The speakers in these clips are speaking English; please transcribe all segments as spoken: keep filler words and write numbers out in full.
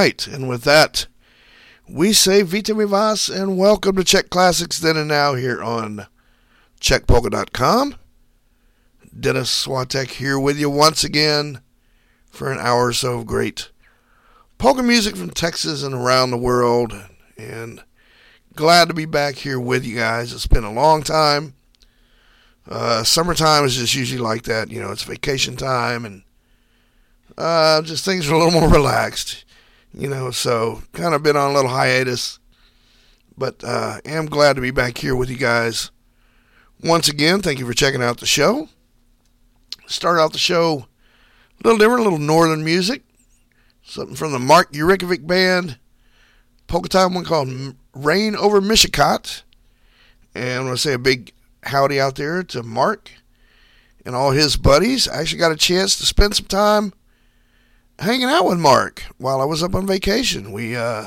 right, and with that, we say Vita Mi Vas and welcome to Czech Classics Then and Now here on Czech Polka dot com. Dennis Swatek here with you once again for an hour or so of great polka music from Texas and around the world, and glad to be back here with you guys. It's been a long time. Uh, summertime is just usually like that, you know, it's vacation time, and uh, just things are a little more relaxed, you know, so kind of been on a little hiatus, but uh, am glad to be back here with you guys once again. Thank you for checking out the show. Start out the show a little different, a little northern music, something from the Mark Yurikovic Band, polka time one called Rain Over Mishikot, and I want to say a big howdy out there to Mark and all his buddies. I actually got a chance to spend some time hanging out with Mark while I was up on vacation. We uh,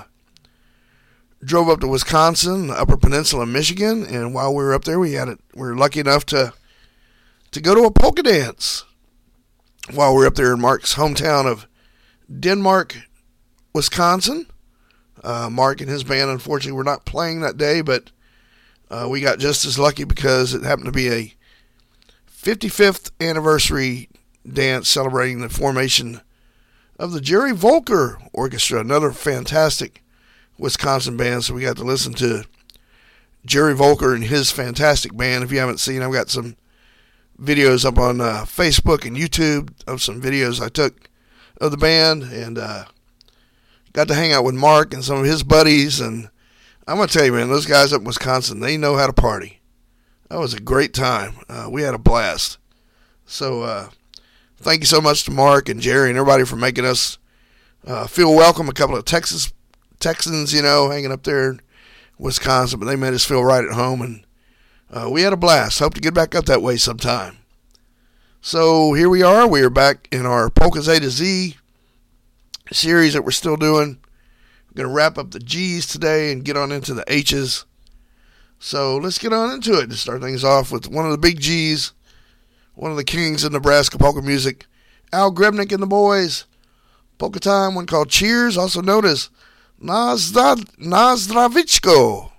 drove up to Wisconsin, the Upper Peninsula of Michigan, and while we were up there, we had it. We were lucky enough to to go to a polka dance while we were up there in Mark's hometown of Denmark, Wisconsin. Uh, Mark and his band, unfortunately, were not playing that day, but Uh, we got just as lucky because it happened to be a fifty-fifth anniversary dance celebrating the formation of the Jerry Volker Orchestra, another fantastic Wisconsin band. So we got to listen to Jerry Volker and his fantastic band. If you haven't seen, I've got some videos up on uh, Facebook and YouTube of some videos I took of the band, and uh, got to hang out with Mark and some of his buddies. And I'm going to tell you, man, those guys up in Wisconsin, they know how to party. That was a great time. Uh, we had a blast. So uh, thank you so much to Mark and Jerry and everybody for making us uh, feel welcome. A couple of Texas Texans, you know, hanging up there in Wisconsin, but they made us feel right at home, and uh, we had a blast. Hope to get back up that way sometime. So here we are. We are back in our Polkas A to Z series that we're still doing. Going to wrap up the G's today and get on into the H's. So let's get on into it to start things off with one of the big G's, one of the kings of Nebraska polka music, Al Grebnick and the Boys. Polka time, one called Cheers, also known as Nazdra- Nazdravichko.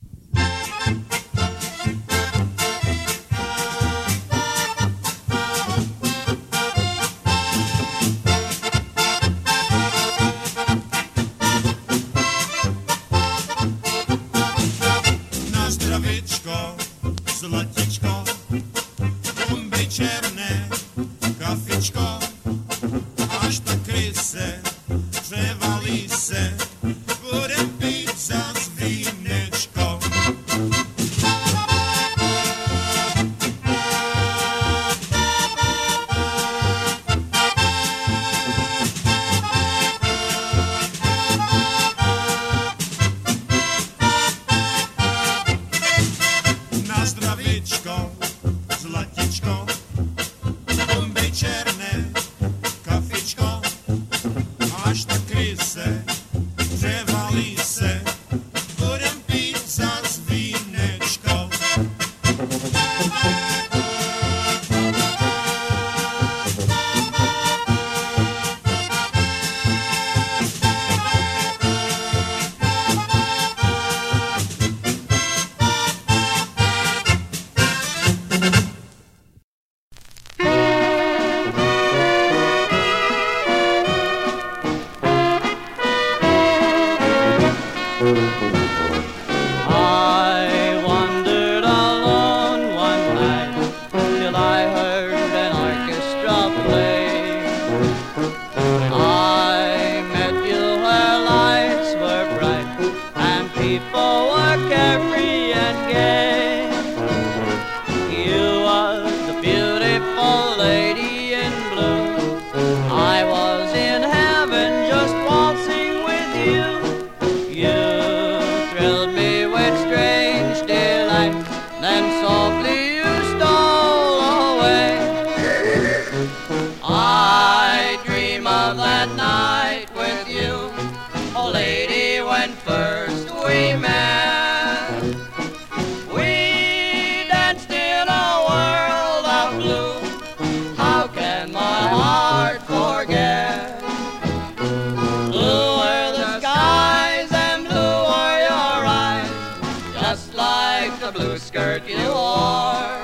Zlatičko, bomby černé, kafičko, až ta kryse převalí se, budem pít zas vínečko. Zlatičko, bomby černé, kafičko, až ta kryse převalí se, budem pít zas vínečko. I wandered alone one night till I heard an orchestra play. I met you where lights were bright and people were carefree and gay. You was the beautiful lady in blue. I was in heaven just waltzing with you. You thrilled me with strange delight, then softly you stole away. I dream of that night with you, oh lady, when first we met. We danced in a world of blue, how can my heart forget? Blue were the skirt you wore.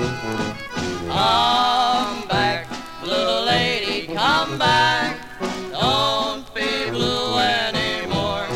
Come back, little lady, come back. Don't be blue anymore.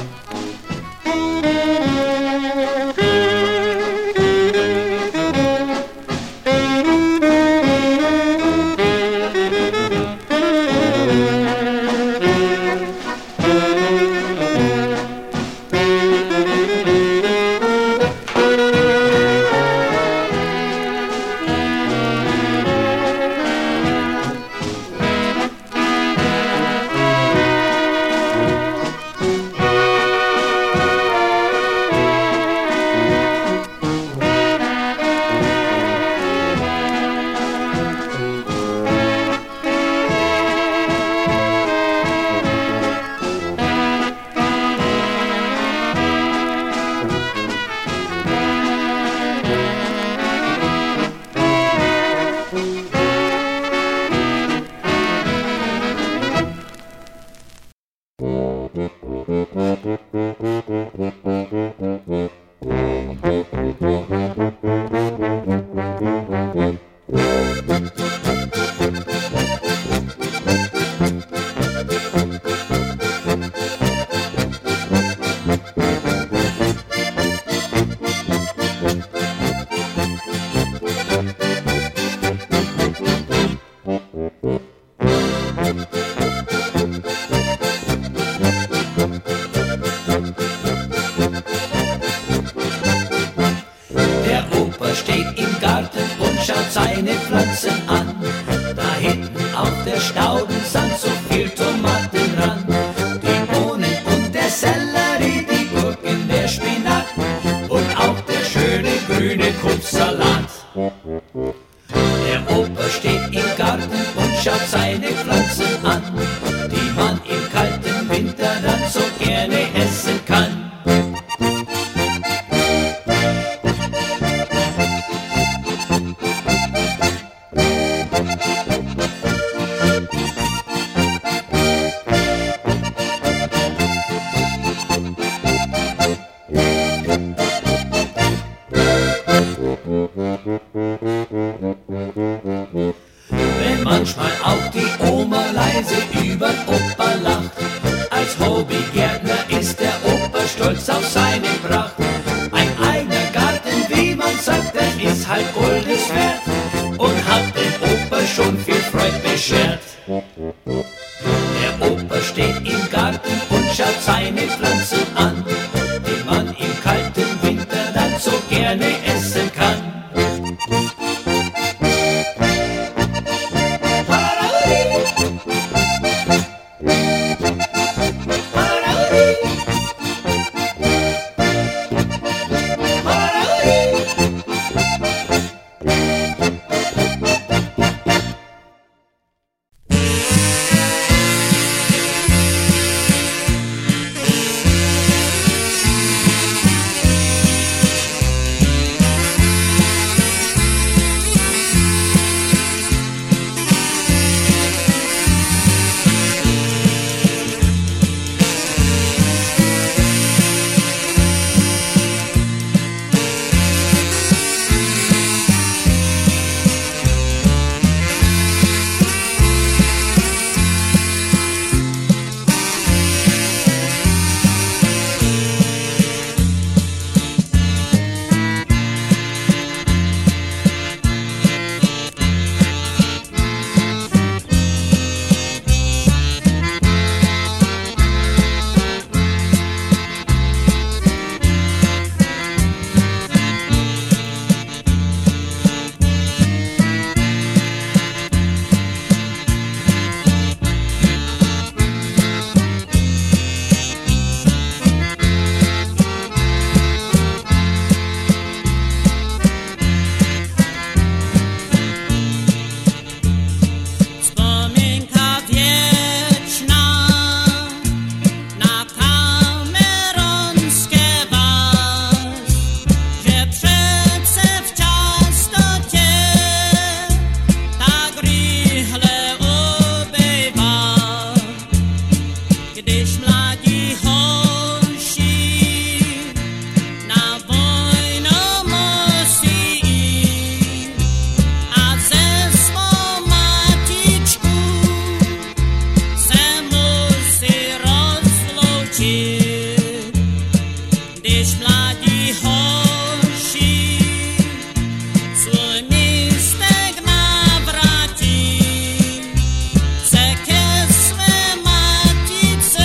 tańczyć, gdyż mladzi hosi swój mistek nawraci, chce ke swe matice,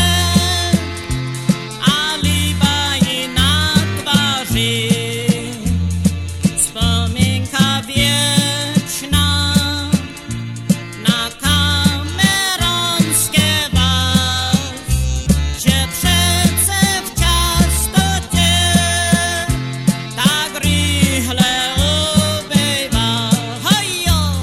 a liba jej na twarzy. Wspominka wieczna na kameronskie was, że przece w ciastocie tak rychle ubywa. Hojo!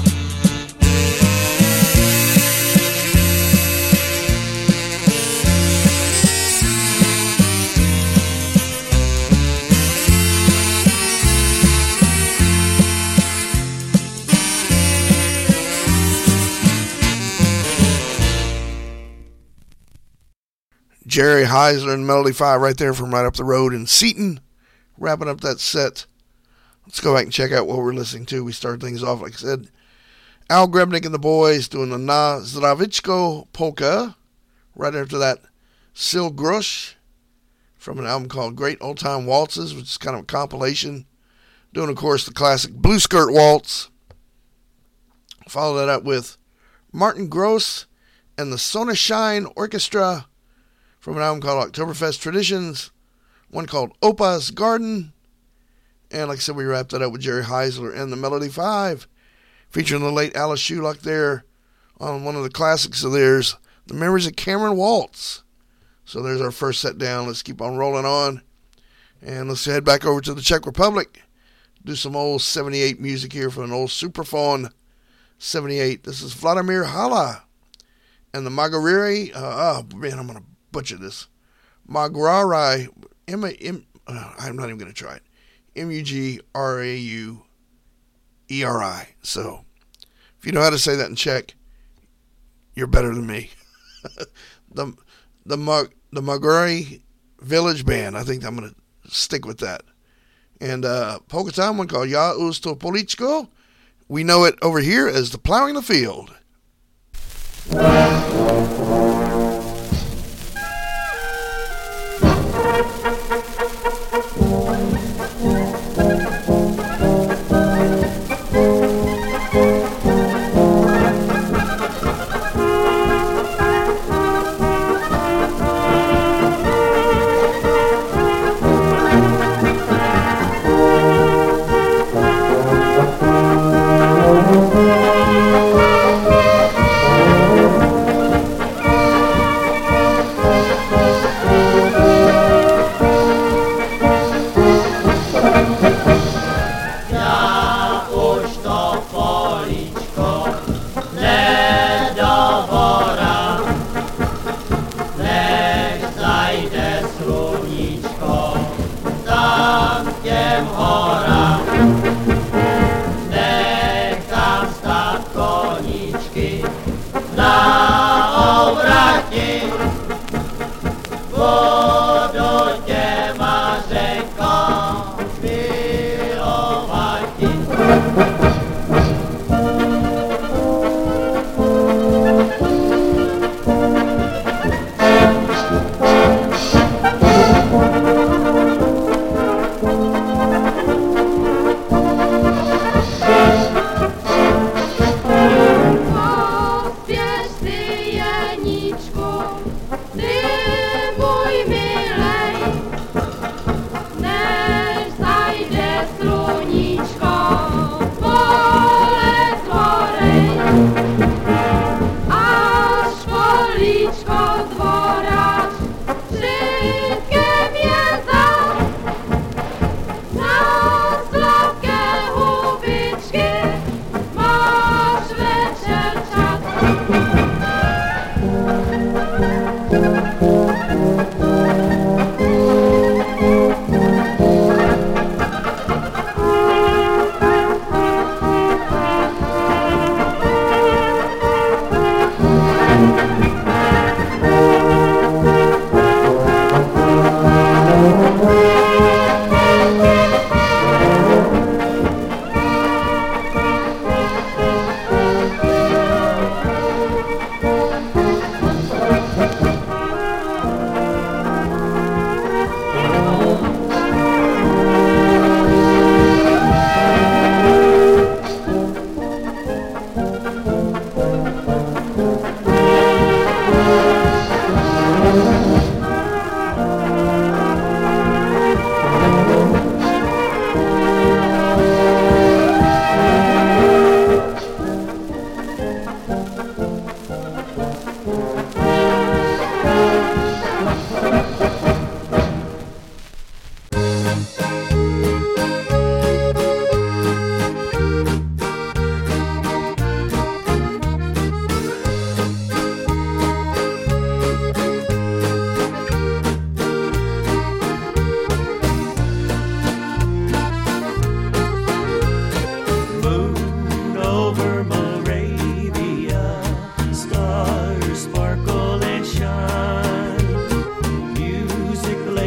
Jerry Heisler and Melody Five right there from right up the road in Seaton, wrapping up that set. Let's go back and check out what we're listening to. We started things off, like I said, Al Grebnick and the Boys doing the Na Zdravichko polka. Right after that, Sil Grush from an album called Great Old Time Waltzes, which is kind of a compilation. Doing, of course, the classic Blue Skirt Waltz. Follow that up with Martin Gross and the Sonnenschein Orchestra from an album called Oktoberfest Traditions, one called Opa's Garden, and like I said, we wrapped that up with Jerry Heisler and the Melody Five, featuring the late Alice Shulock there on one of the classics of theirs, The Memories of Cameron Waltz. So there's our first set down. Let's keep on rolling on, and let's head back over to the Czech Republic, do some old seventy-eight music here from an old Superphone seventy-eight. This is Vladimir Hala and the Magariri, uh, oh man, I'm going to butcher this. Magrarai, M- M- uh, I'm not even going to try it. M U G R A U E R I. So, if you know how to say that in Czech, you're better than me. the the Mag- the Magrari Village Band. I think I'm going to stick with that. And uh, polka time, one called Ja Usto Policzko. We know it over here as the Plowing the Field.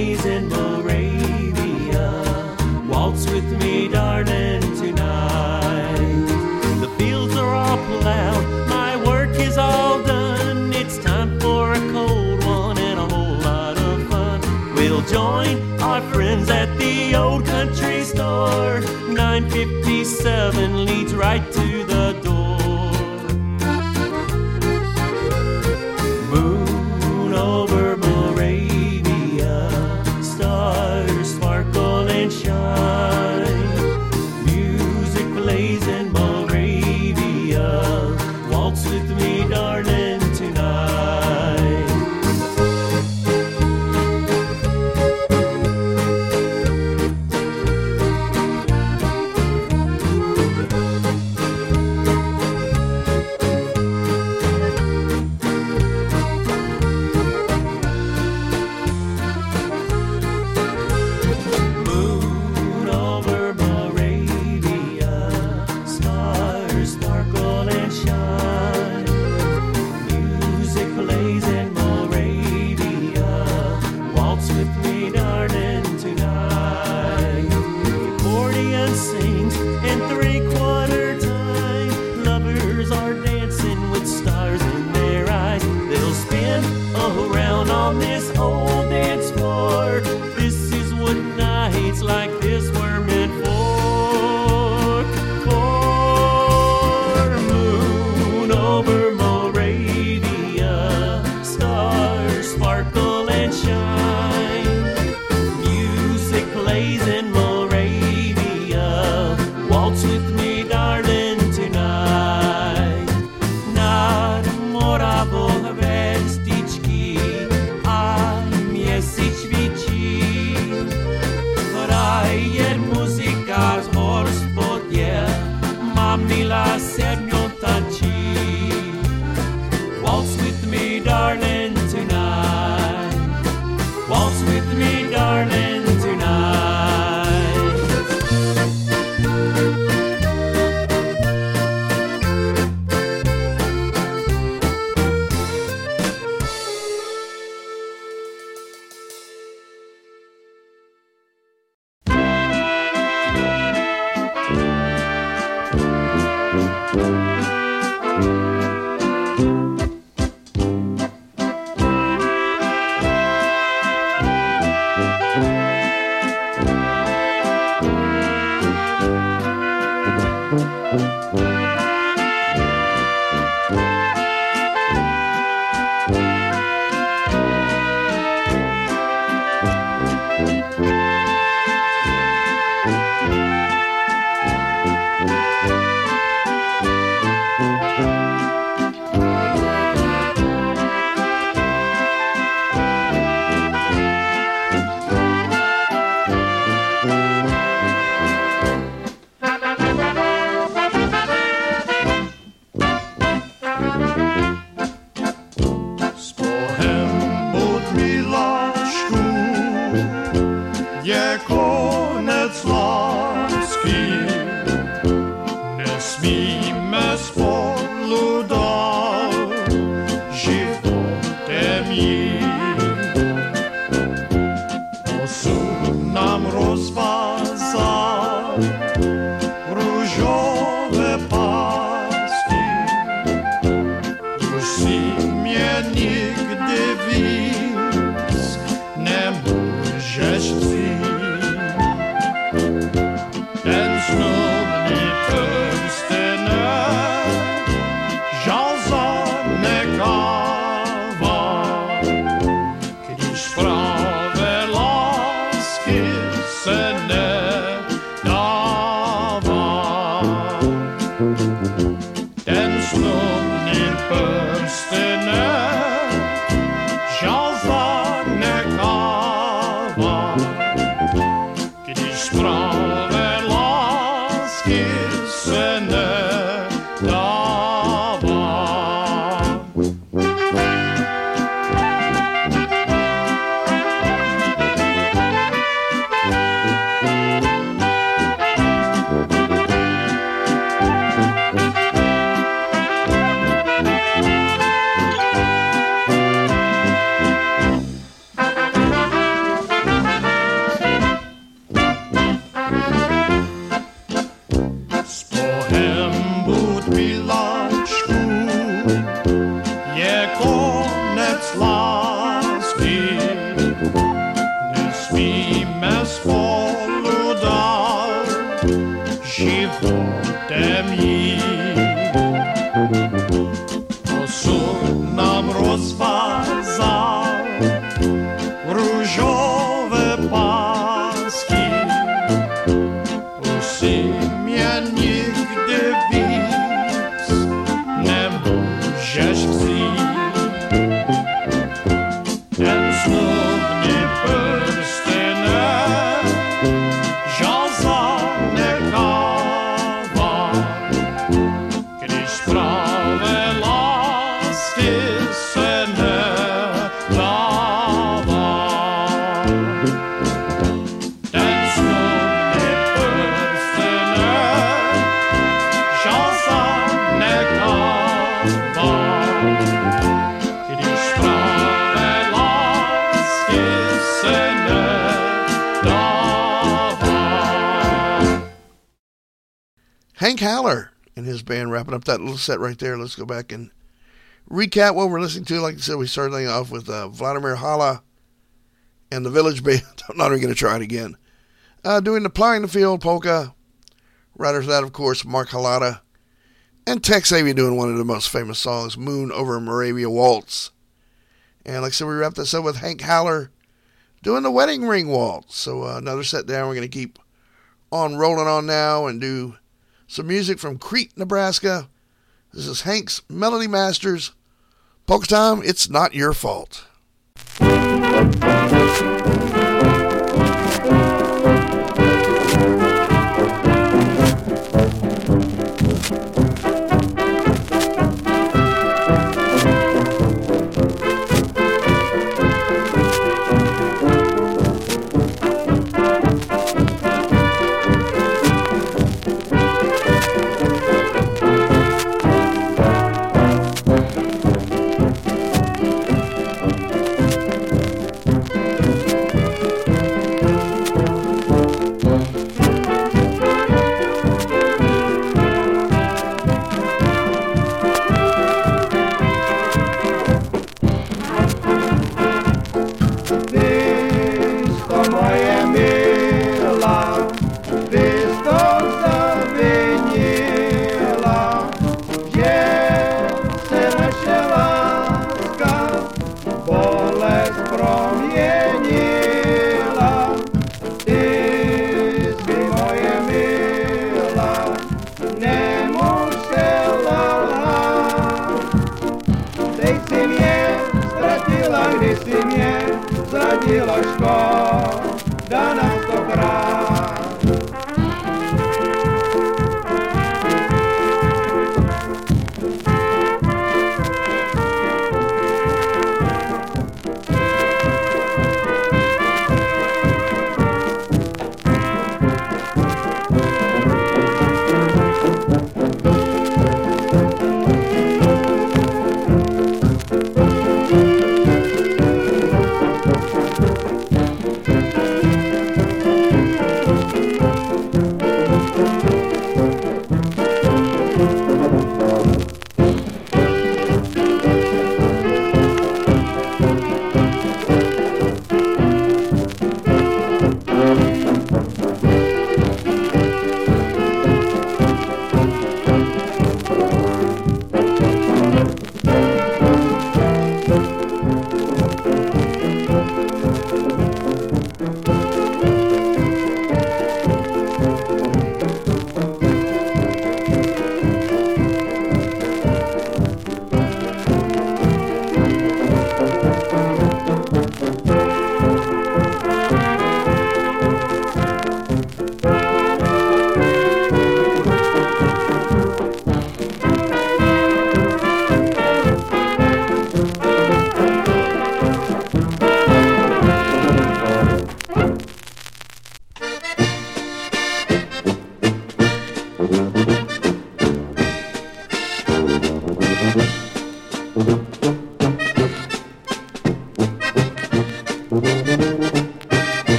plays in Moravia. Waltz with me, darling, tonight. The fields are all plowed, my work is all done. It's time for a cold one and a whole lot of fun. We'll join our friends at the old country store. nine fifty-seven leads right to the door. Moon over Moravia, stars sparkle and shine. Music plays in Moravia. Waltz with me, darling, tonight. Moon over Moravia, stars sparkle and shine. Music plays in Moravia. Waltz with me, darling, tonight. The accordion sings in three-quarter time. Lovers are dancing with stars in their eyes. They'll spin around on this old dance floor. This is what nights like this were meant for. For moon over Moravia, stars sparkle and shine. Music plays in Moravia. Waltz with me, darling, tonight. Nad Moravou hvězdičky a měsíc svítí. Hraje muzika z hor spodě, má milá sedmou tančí. Waltz with me, darling, tonight. Waltz with me, darling, tonight. Když právě lásky se smíme spolu dál životem jít. Osud nám rozvázal růžové pásky. Už si mě nikdy víc nemůžeš vzít. Ten snubný prstenek žal zanechává, když právě lásky se nedává. Ten snubný prstenek žal zanechává, když právě lásky se nedává. Hank Haller and his band wrapping up that little set right there. Let's go back and recap what we're listening to. Like I said, we started off with uh, Vladimir Hala and the Village Band. I'm not even going to try it again. Uh, doing the Plying the Field polka. Right after that, of course, Mark Halata. And Tex Avery doing one of the most famous songs, Moon Over Moravia Waltz. And like I said, we wrapped this up with Hank Haller doing the Wedding Ring Waltz. So uh, another set down. We're going to keep on rolling on now and do some music from Crete, Nebraska. This is Hank's Melody Masters. Polka time, it's not your fault.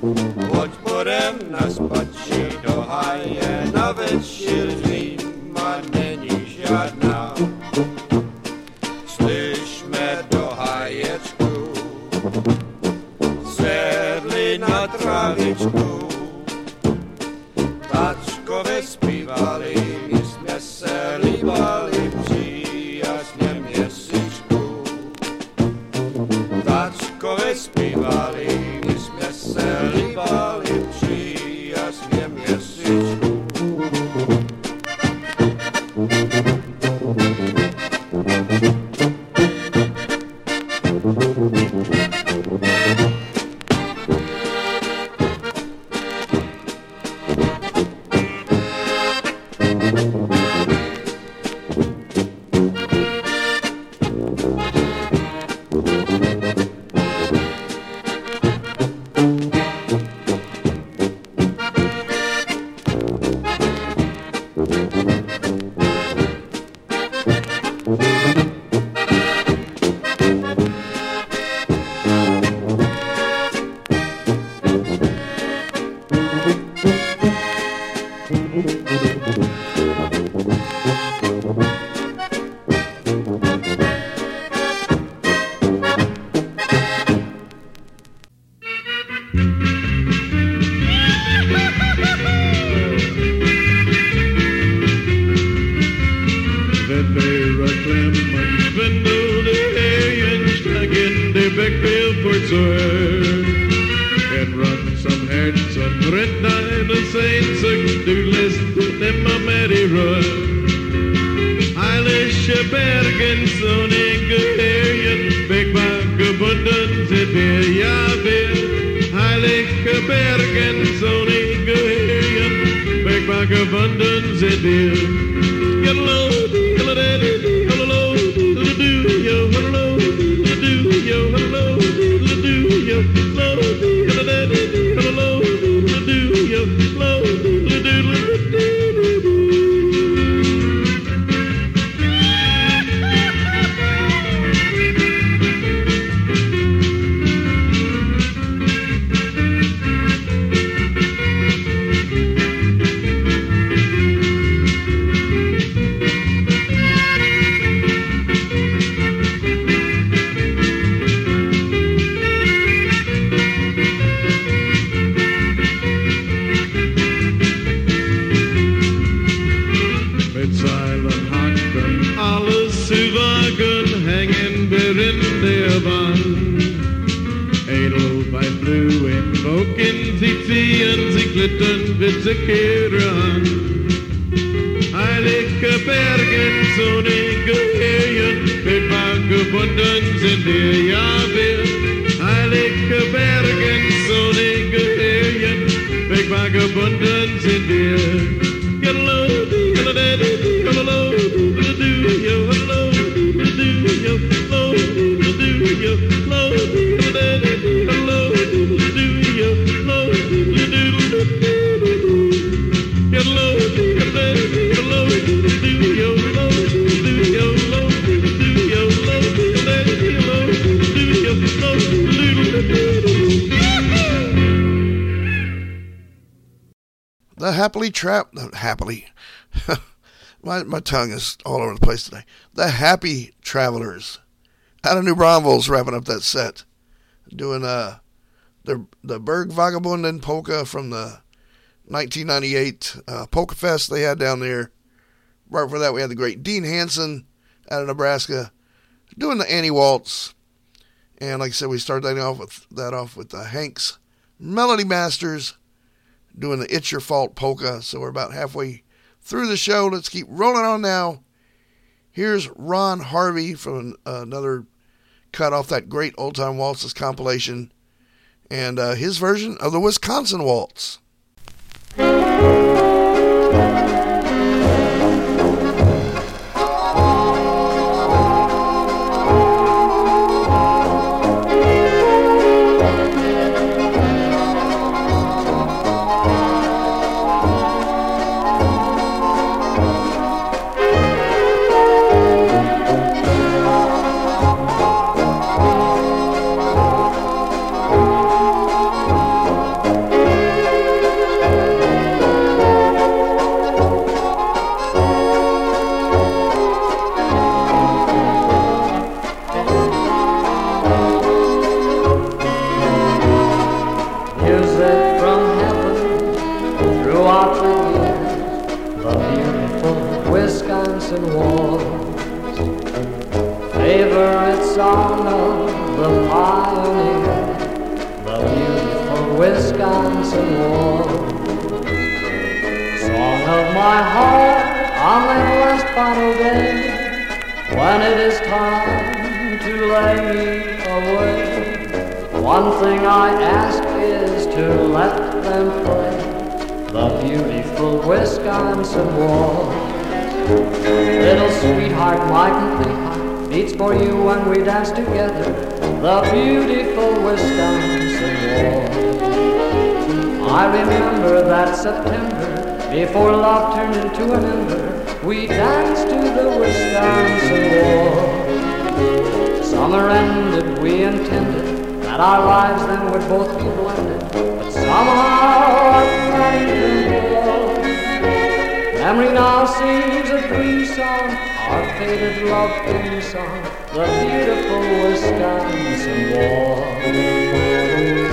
Choć poremna spacie do haje, nawet silni ma není žádná. Slyšme do haječku, sedli na travičku, tačkové zpívali, my jsme se líbali příjasně měsíčku. Tačkové zpívali, my jsme se líbali příjasně měsíčku. The Happily Trap, happily, my, my tongue is all over the place today. The Happy Travelers out of New Braunfels wrapping up that set. Doing uh, the, the Berg Vagabunden polka from the nineteen ninety-eight uh, Polka Fest they had down there. Right before that, we had the great Dean Hansen out of Nebraska doing the Annie Waltz. And like I said, we started that off with, that off with the Hanks Melody Masters doing the It's Your Fault polka. So we're about halfway through the show. Let's keep rolling on now. Here's Ron Harvey from uh, another cut off that great Old Time Waltzes compilation, and uh, his version of the Wisconsin Waltz. and waltz. Favorite song of the pioneer, the beautiful Wisconsin waltz. Song of my heart on that last final day, when it is time to lay me away. One thing I ask is to let them play the beautiful Wisconsin waltz. Little sweetheart, my complete heart beats for you when we dance together the beautiful Wisconsin waltz. I remember that September, before love turned into an ember, we danced to the Wisconsin waltz. Summer ended, we intended that our lives then would both be blended, but somehow our plans involved. Memory now seems a dream song, our faded love theme song, the beautiful Wisconsin waltz.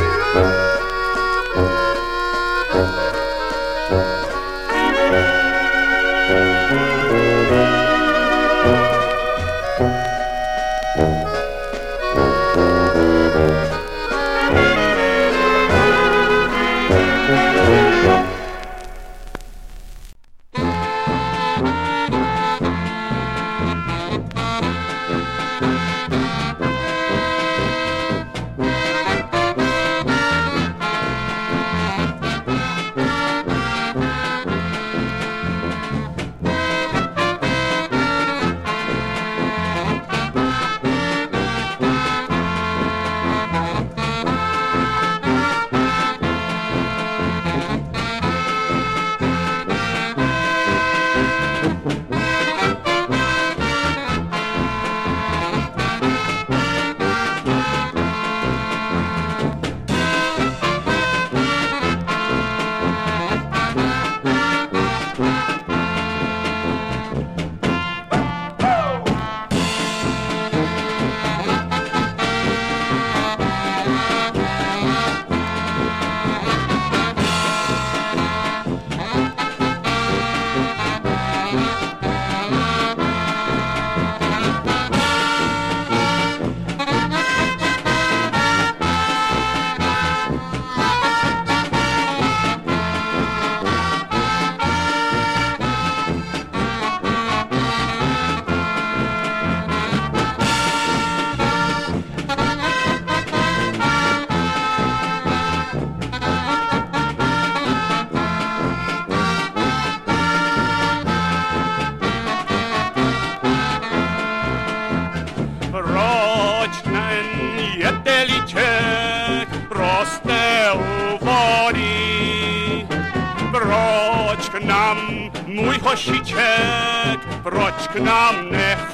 Mój hosiczek, proč k nám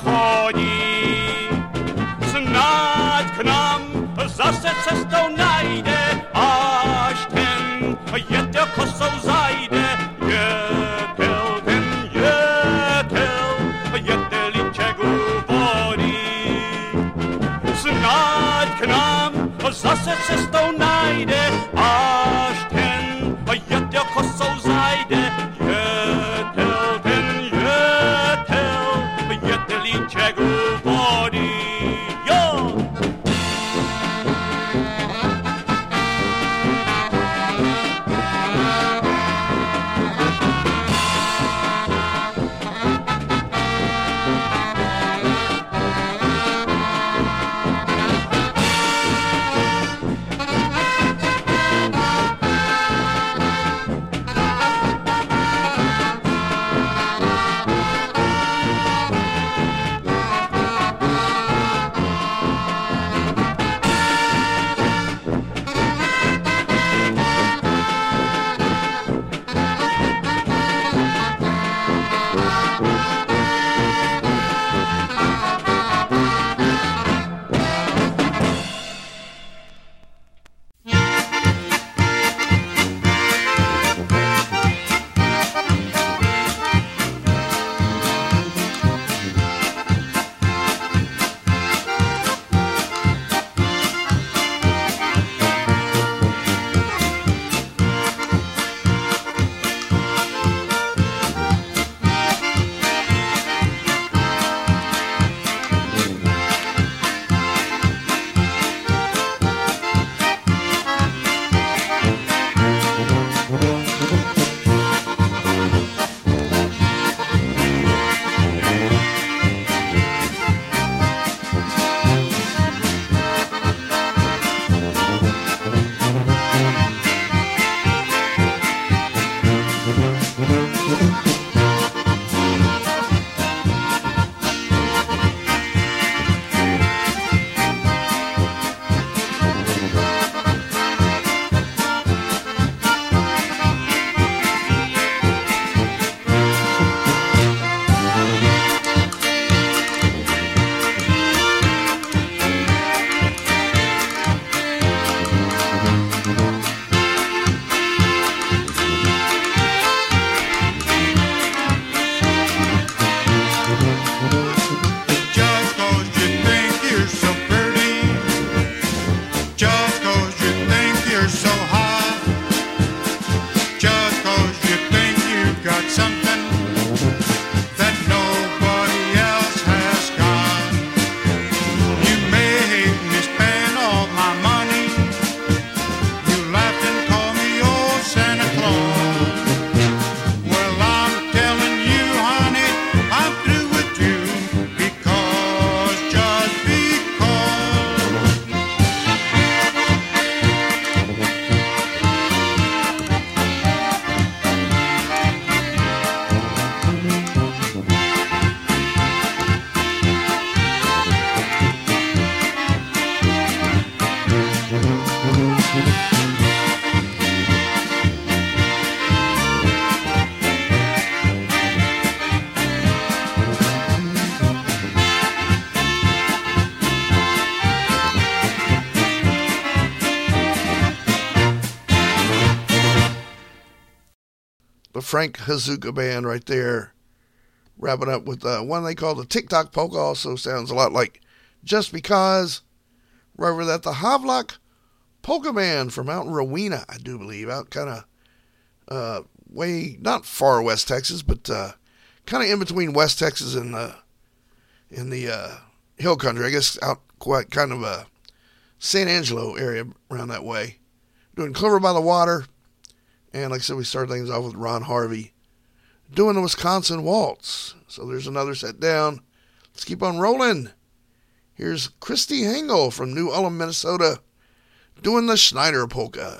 nechodí? Snad k nám zase cestou najde, až ten jetel kosou zajde. Jetel, ten jetel, jetelíček u vody. Snad k nám zase cestou najde, až ten jetel kosou zajde. Jetelíček u vody, jo! the Frank Hazuka Band right there. Wrapping up with uh, one they call the TikTok Polka. Also sounds a lot like Just Because. Right over that, the Havelock Polka Band from out in Rowena, I do believe. Out kind of uh, way, not far west Texas, but uh, kind of in between West Texas and uh, in the uh, hill country. I guess out quite kind of a San Angelo area around that way. Doing Clover by the Water. And like I said, we started things off with Ron Harvey doing the Wisconsin Waltz. So there's another set down. Let's keep on rolling. Here's Christy Hengel from New Ulm, Minnesota, doing the Schneider Polka.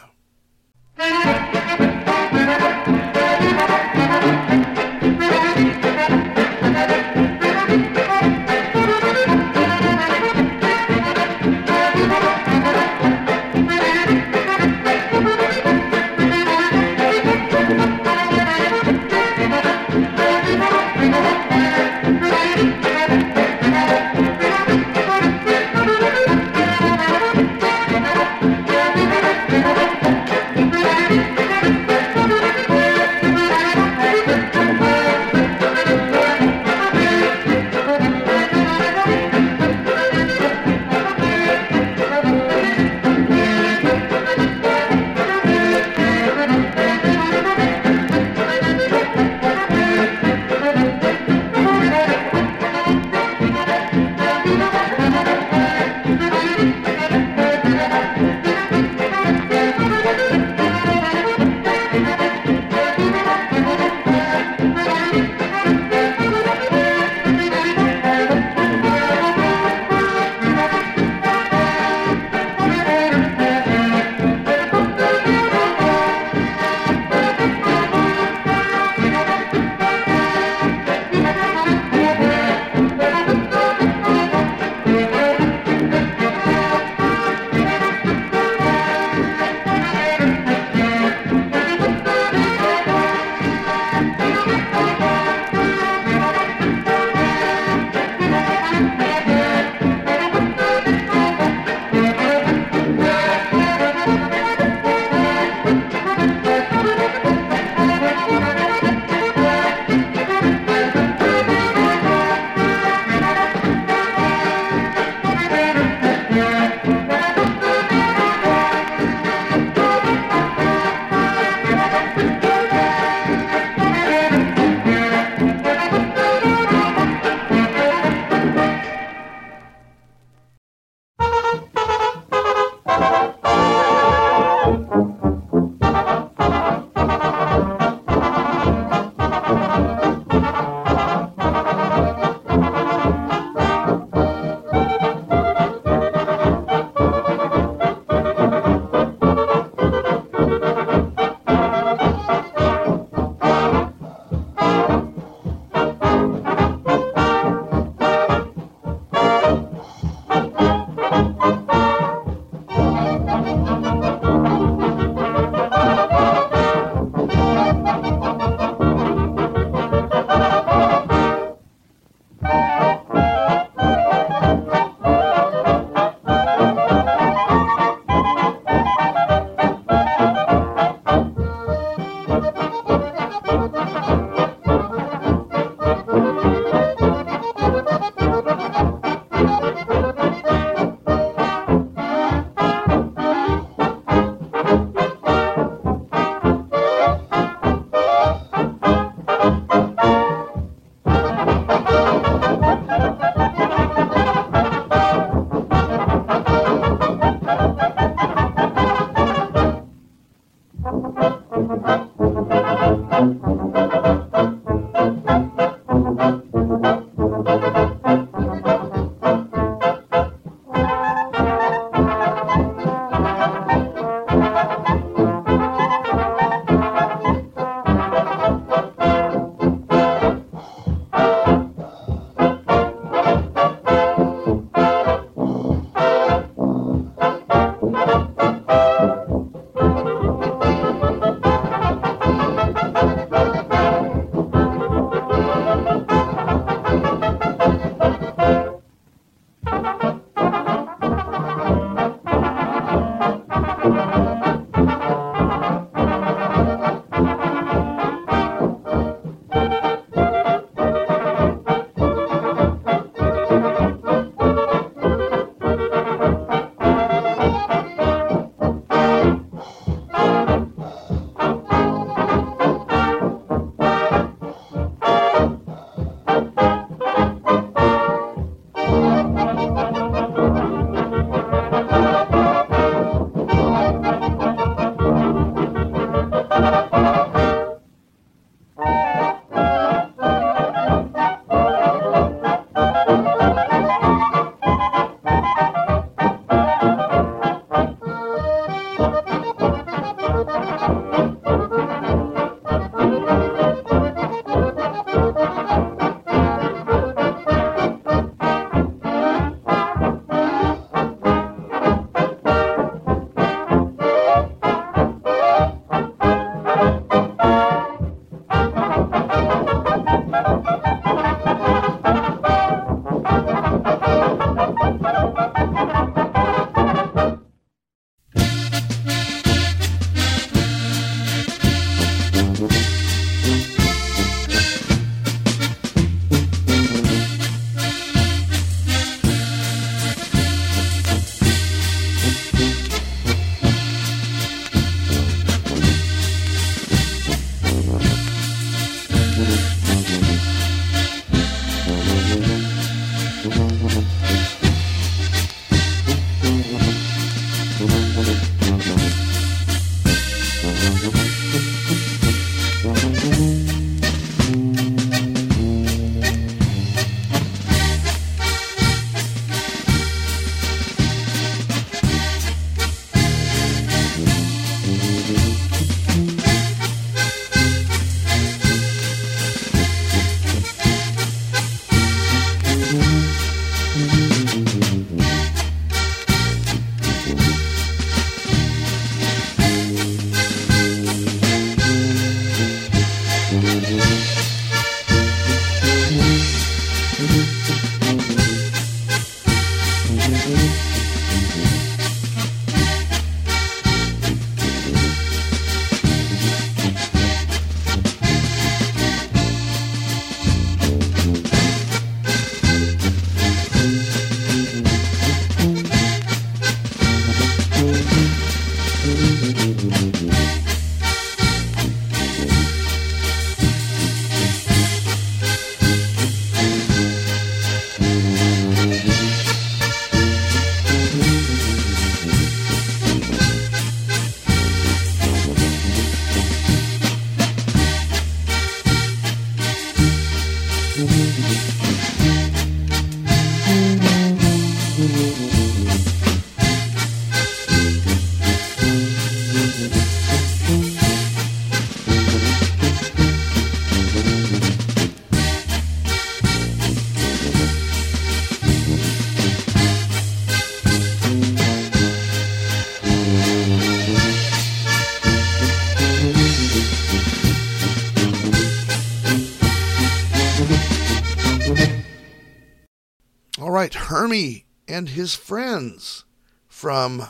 All right, Hermie and his friends from,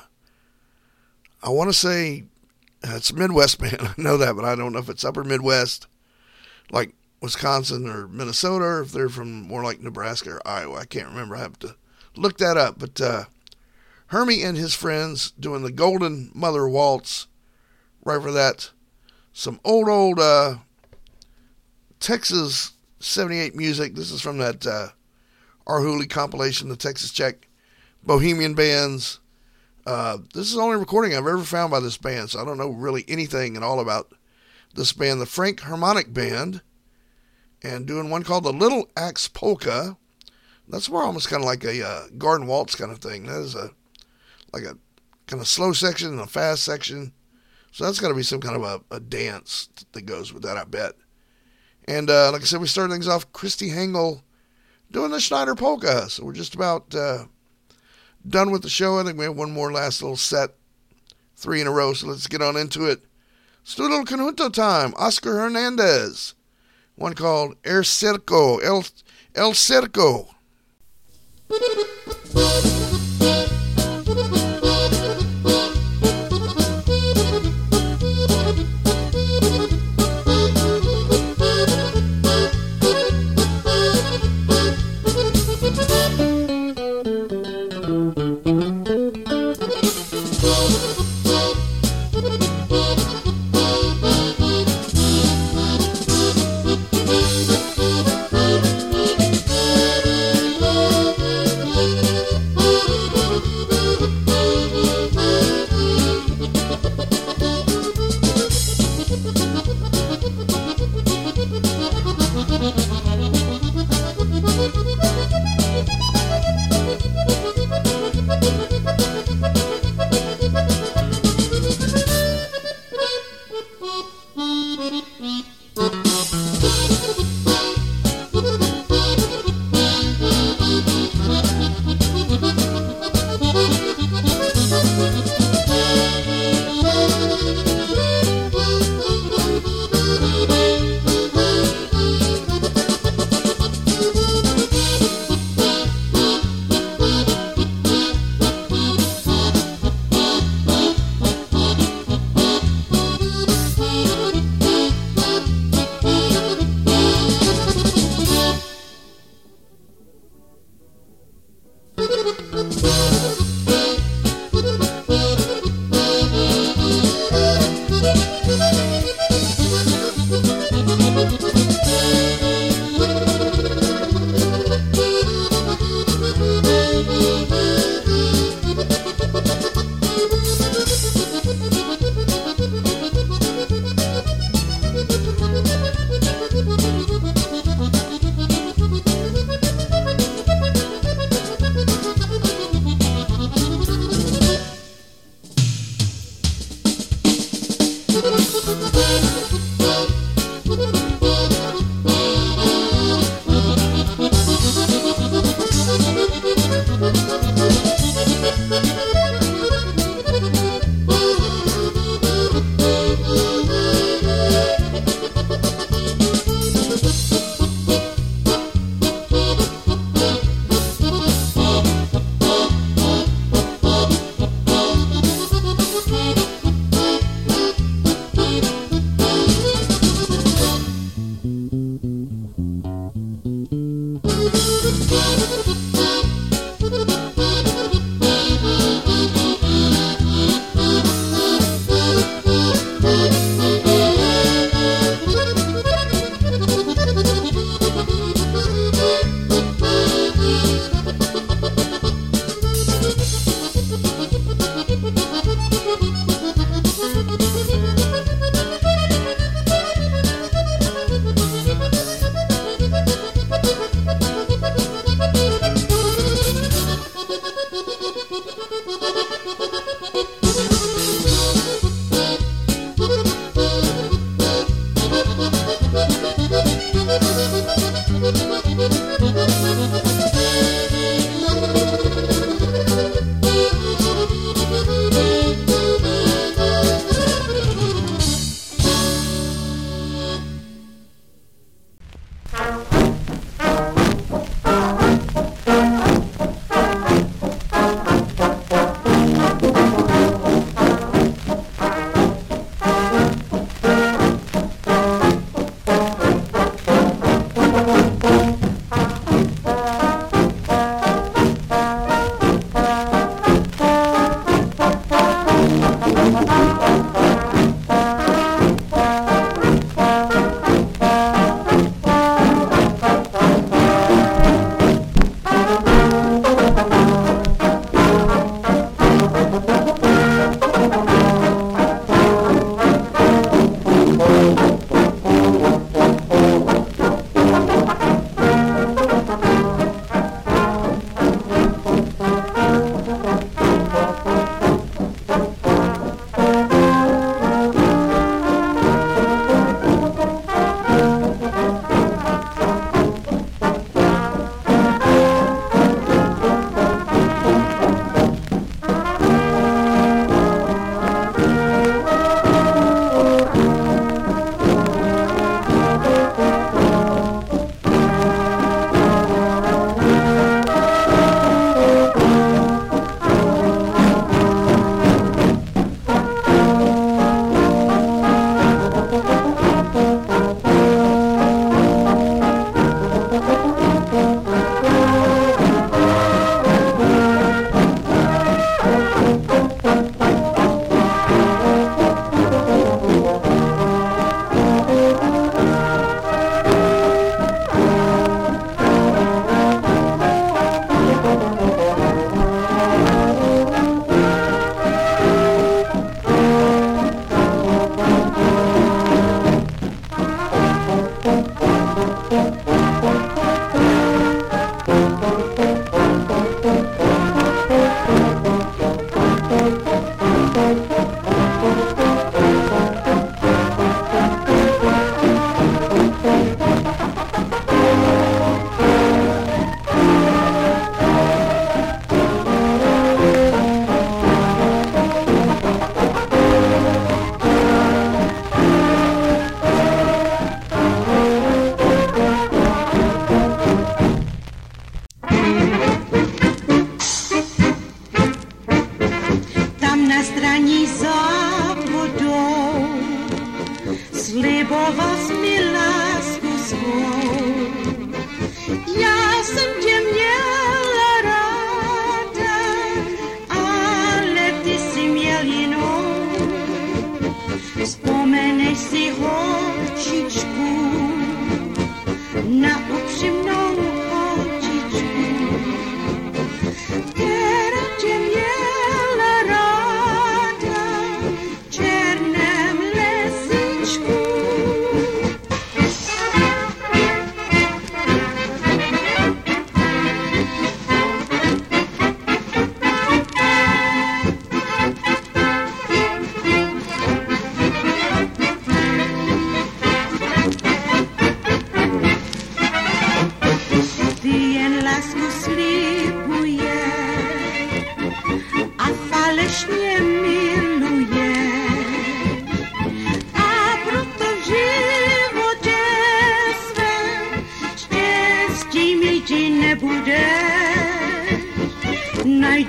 I want to say, uh, it's a Midwest band. I know that, but I don't know if it's upper Midwest, like Wisconsin or Minnesota, or if they're from more like Nebraska or Iowa. I can't remember. I have to look that up. But uh, Hermie and his friends doing the Golden Mother Waltz. Right for that, some old, old uh, Texas seventy-eight music. This is from that uh, R. Hooley compilation, the Texas Czech Bohemian Bands. Uh, this is the only recording I've ever found by this band, so I don't know really anything at all about this band, the Frank Harmonic Band, and doing one called the Little Axe Polka. That's more almost kind of like a uh, garden waltz kind of thing. That is a like a kind of slow section and a fast section. So that's got to be some kind of a, a dance that goes with that, I bet. And uh, like I said, we started things off, Christy Hengel doing the Schneider Polka. So we're just about uh, done with the show. I think we have one more last little set, three in a row. So let's get on into it. Let's do a little conjunto time. Oscar Hernandez. One called El Cerco. El, El Cerco. Thank you.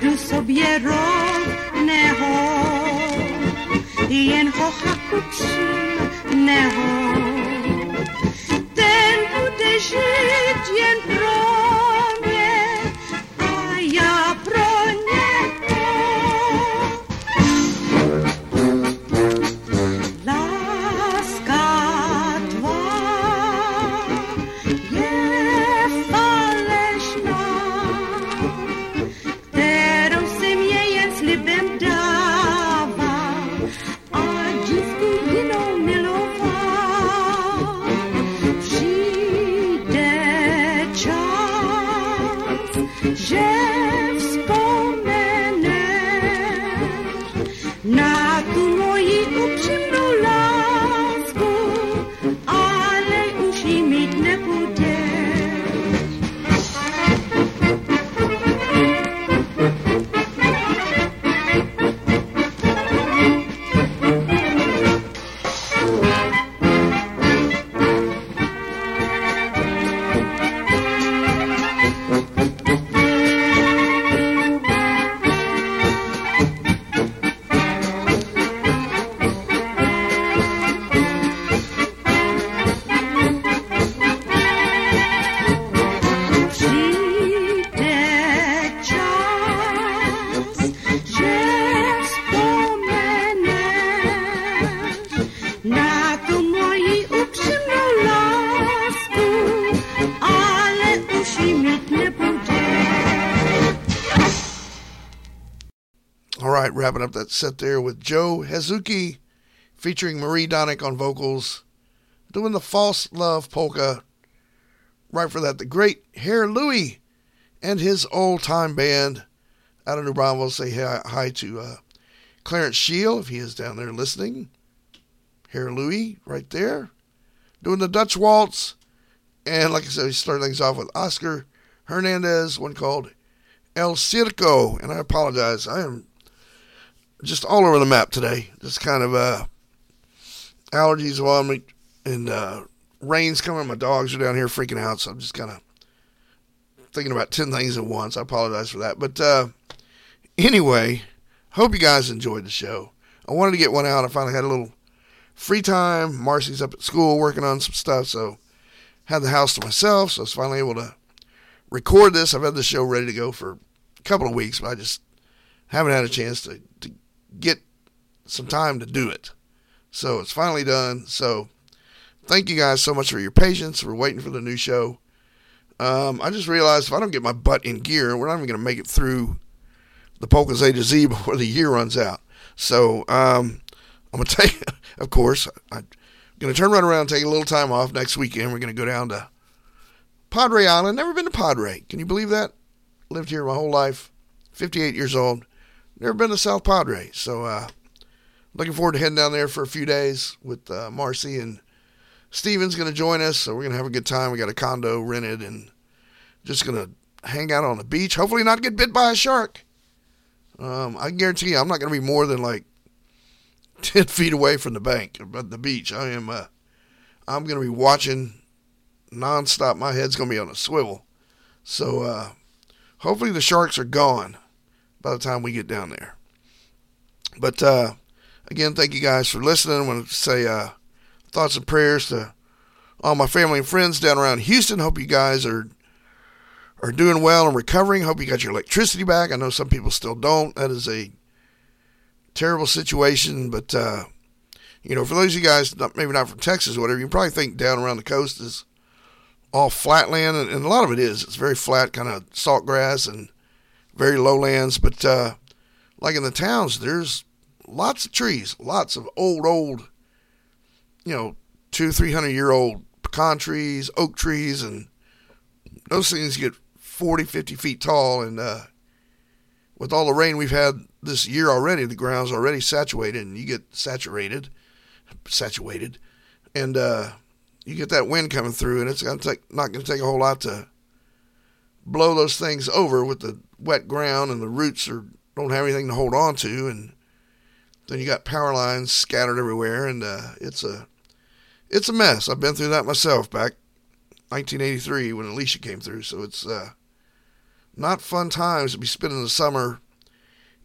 znajdu sobie rovného, jen hochaku přímného. Ten bude žít jen pro mě a já pro něho. Láska tvá je falešná, kterou si mě jen slibem dává a dívku jinou miloval. Přijde čas, že vzpomeneš na tu moji upřímnou lásku, ale už ji mít nebudeš. Wrapping up that set there with Joe Hazuki featuring Marie Donick on vocals, doing the False Love Polka. Right for that, the great Herr Louie and his old-time band out of New Braunfels. Say hi, hi to uh, Clarence Shield, if he is down there listening. Herr Louie, right there, doing the Dutch Waltz. And like I said, we started things off with Oscar Hernandez, one called El Circo. And I apologize, I am just all over the map today. Just kind of uh, allergies while I'm and uh, rain's coming. My dogs are down here freaking out, so I'm just kind of thinking about ten things at once. I apologize for that. But uh, anyway, hope you guys enjoyed the show. I wanted to get one out. I finally had a little free time. Marcy's up at school working on some stuff, so had the house to myself, so I was finally able to record this. I've had the show ready to go for a couple of weeks, but I just haven't had a chance to, to get some time to do it. So it's finally done. So thank you guys so much for your patience, for waiting for the new show. Um, I just realized if I don't get my butt in gear, we're not even going to make it through the Polkas A to Z before the year runs out. So um, I'm going to take, of course, I'm going to turn right around and take a little time off next weekend. We're going to go down to Padre Island. Never been to Padre. Can you believe that? Lived here my whole life, fifty-eight years old. Never been to South Padre, so uh, looking forward to heading down there for a few days with uh, Marcy, and Steven's going to join us, so we're going to have a good time. We got a condo rented and just going to hang out on the beach, hopefully not get bit by a shark. Um, I can guarantee you I'm not going to be more than like ten feet away from the bank, but the beach. I am, uh, I'm going to be watching nonstop. My head's going to be on a swivel. So uh, hopefully the sharks are gone by the time we get down there. But, uh, again, thank you guys for listening. I want to say uh, thoughts and prayers to all my family and friends down around Houston. Hope you guys are are doing well and recovering. Hope you got your electricity back. I know some people still don't. That is a terrible situation. But, uh, you know, for those of you guys, not, maybe not from Texas or whatever, you probably think down around the coast is all flat land. And, and a lot of it is. It's very flat, kind of salt grass and very lowlands, but uh, like in the towns, there's lots of trees, lots of old, old, you know, two, three hundred year old pecan trees, oak trees, and those things get forty, fifty feet tall. And uh, with all the rain we've had this year already, the ground's already saturated, and you get saturated, saturated, and uh, you get that wind coming through, and it's gonna take not going to take a whole lot to blow those things over with the wet ground, and the roots are don't have anything to hold on to, and then you got power lines scattered everywhere, and uh, it's a it's a mess. I've been through that myself back nineteen eighty-three when Alicia came through, so it's uh, not fun times to be spending the summer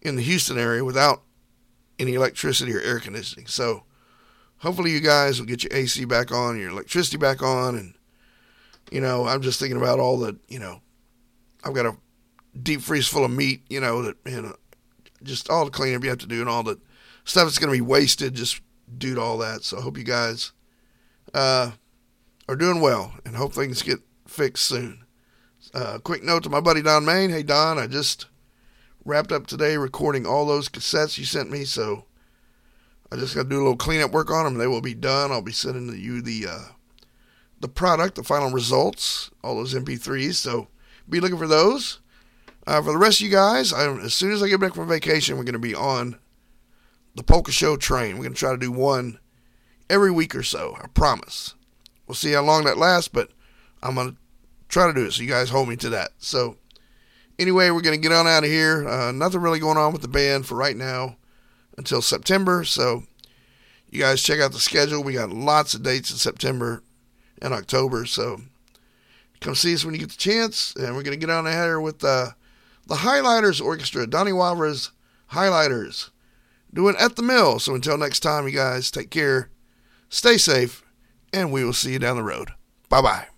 in the Houston area without any electricity or air conditioning. So hopefully you guys will get your A C back on, your electricity back on. And, you know, I'm just thinking about all the, you know, I've got a deep freeze full of meat, you know, that, you know, just all the cleanup you have to do and all the stuff that's going to be wasted just due to all that. So I hope you guys uh, are doing well and hope things get fixed soon. Uh, quick note to my buddy Don Main. Hey, Don, I just wrapped up today recording all those cassettes you sent me, so I just got to do a little cleanup work on them. They will be done. I'll be sending you the uh, the product, the final results, all those M P threes, so be looking for those. Uh, for the rest of you guys, I, as soon as I get back from vacation, we're going to be on the Polka Show train. We're going to try to do one every week or so, I promise. We'll see how long that lasts, but I'm going to try to do it, so you guys hold me to that. So, anyway, we're going to get on out of here. Uh, nothing really going on with the band for right now until September, so you guys check out the schedule. We got lots of dates in September and October, so come see us when you get the chance, and we're going to get on ahead here with uh, the Highlighters Orchestra, Donnie Wavra's Highlighters, doing At the Mill. So until next time, you guys, take care, stay safe, and we will see you down the road. Bye-bye.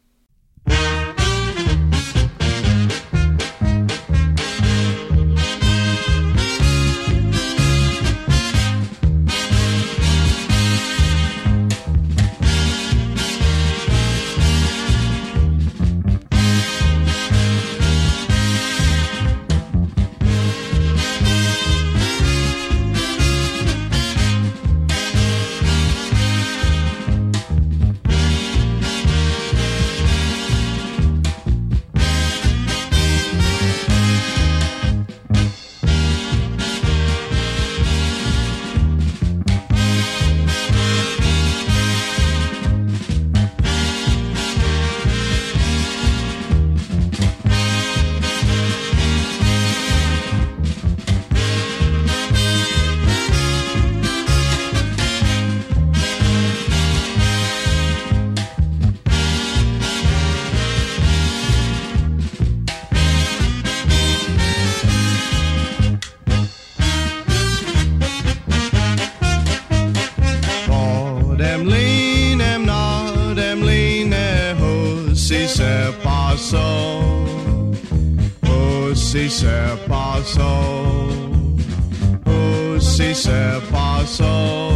si se pasó, oh si se pasó.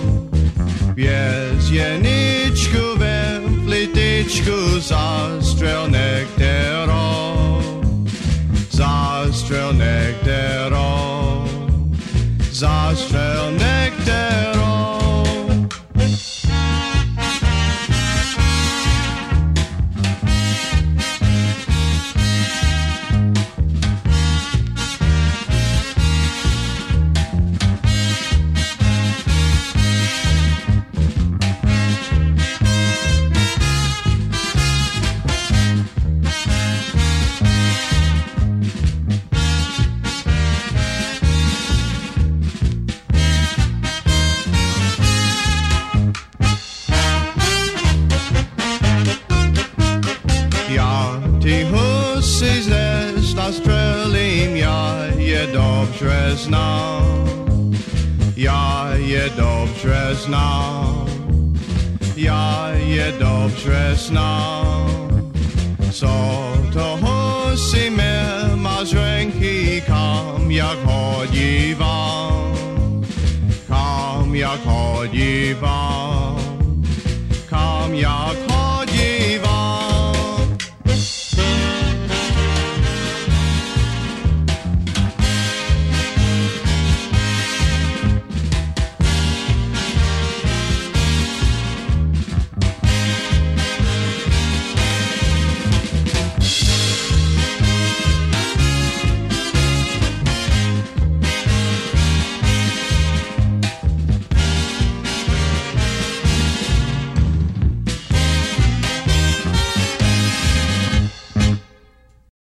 Vězničku ve flitičku zastrel některou, zastrel některou, zastrel některou. Dobrze znam, ja je dobrze znam, ja je dobrze znam. Co toho si mě máš ręki, kam jak chodívám, kam jak chodívám.